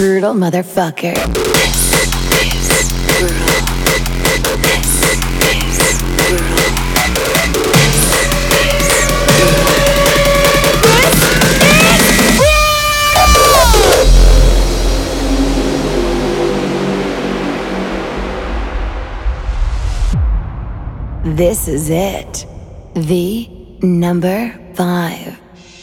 brutal motherfucker. This is brutal. This is brutal. This is it. The number 5.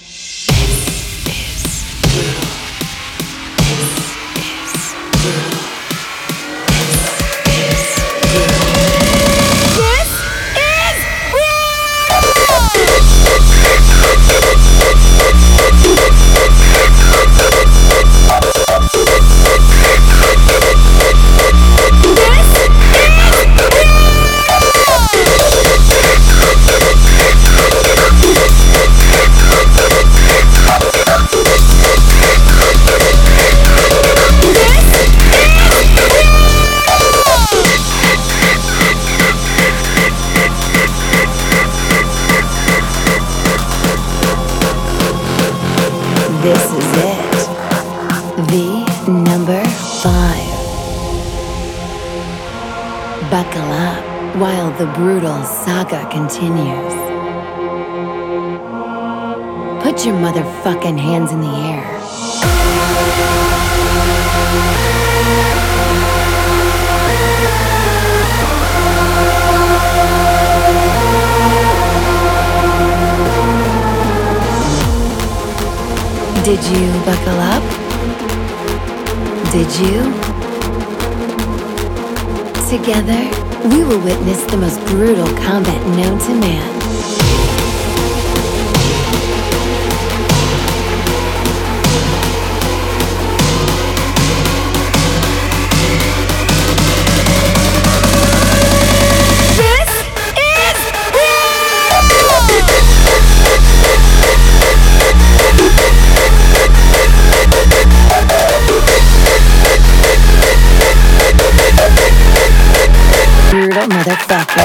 This is it. The number 5. Buckle up while the brutal saga continues. Put your motherfucking hands in the air. Did you buckle up? Did you? Together, we will witness the most brutal combat known to man. Brutal motherfucker.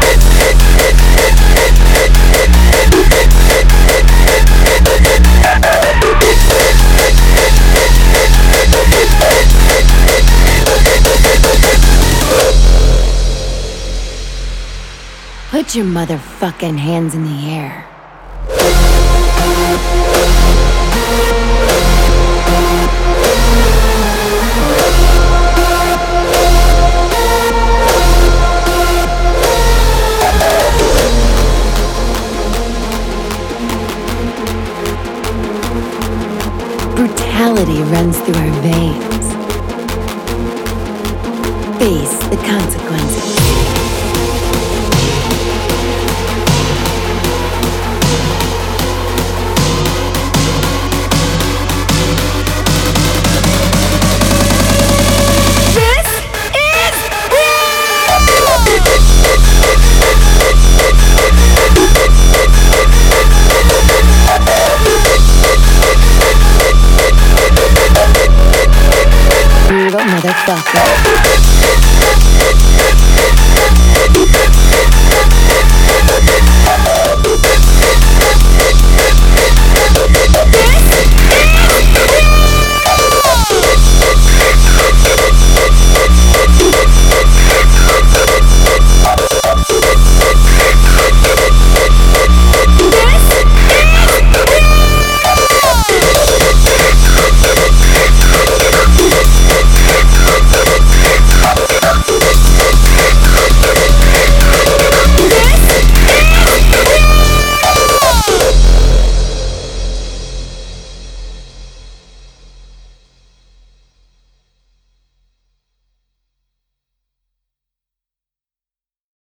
Put your motherfucking hands in the air. Brutality runs through our veins. Face the consequences.